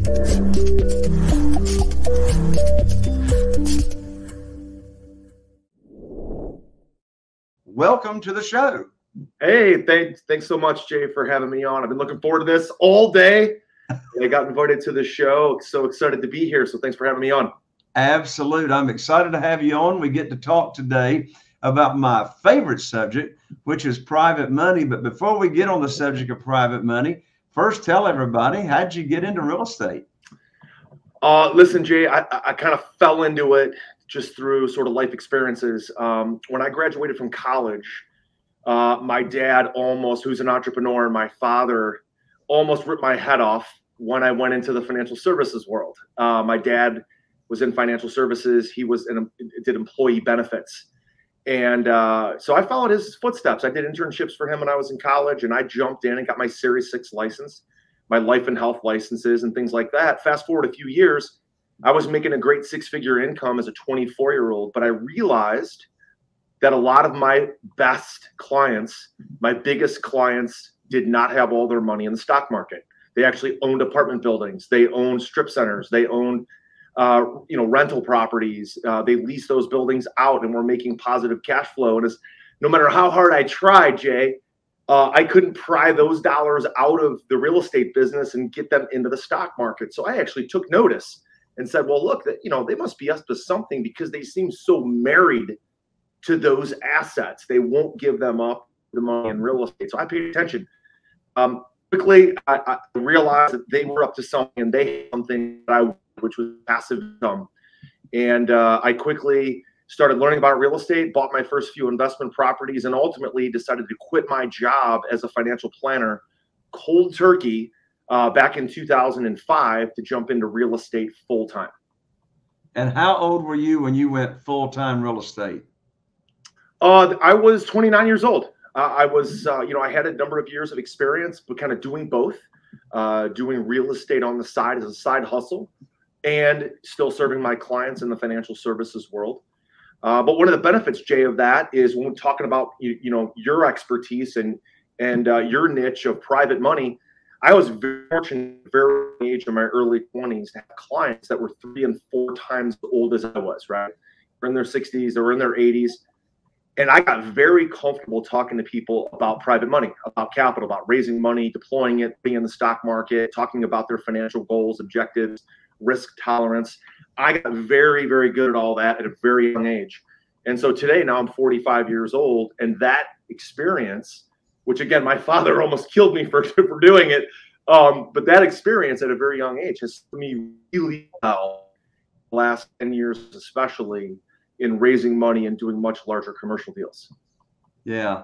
Welcome to the show. Hey, thanks so much, Jay, for having me on. I've been looking forward to this all day. I got invited to the show. So excited to be here. So thanks for having me on. Absolute. I'm excited to have you on. We get to talk today about my favorite subject, which is private money. But before we get on the subject of private money, first tell everybody, how'd you get into real estate? Listen, Jay, I kind of fell into it just through sort of life experiences. When I graduated from college, my dad who's an entrepreneur, and my father almost ripped my head off when I went into the financial services world. My dad was in financial services. He did employee benefits. And so I followed his footsteps. I did internships for him when I was in college, and I jumped in and got my Series 6 license, my life and health licenses and things like that. Fast forward a few years, I was making a great six-figure income as a 24-year-old, but I realized that a lot of my best clients, my biggest clients, did not have all their money in the stock market. They actually owned apartment buildings. They owned strip centers. They owned rental properties. They leased those buildings out and were making positive cash flow. And no matter how hard I tried, Jay, I couldn't pry those dollars out of the real estate business and get them into the stock market. So I actually took notice and said, well, look, they must be up to something, because they seem so married to those assets. They won't give them up, the money in real estate. So I paid attention. Quickly, I realized that they were up to something, and they had something which was passive income. And I quickly started learning about real estate, bought my first few investment properties, and ultimately decided to quit my job as a financial planner cold turkey back in 2005 to jump into real estate full time. And how old were you when you went full-time real estate? I was 29 years old. I had a number of years of experience, but kind of doing both, doing real estate on the side as a side hustle, and still serving my clients in the financial services world. But one of the benefits, Jay, of that is when we're talking about your expertise and your niche of private money. I was very fortunate, very early age in my early 20s, to have clients that were 3 and 4 times as old as I was. Right, they're in their 60s, they were in their 80s. And I got very comfortable talking to people about private money, about capital, about raising money, deploying it, being in the stock market, talking about their financial goals, objectives, risk tolerance. I got very, very good at all that at a very young age. And so today, now I'm 45 years old, and that experience, which again, my father almost killed me for doing it, but that experience at a very young age has served me really well the last 10 years, especially in raising money and doing much larger commercial deals. Yeah.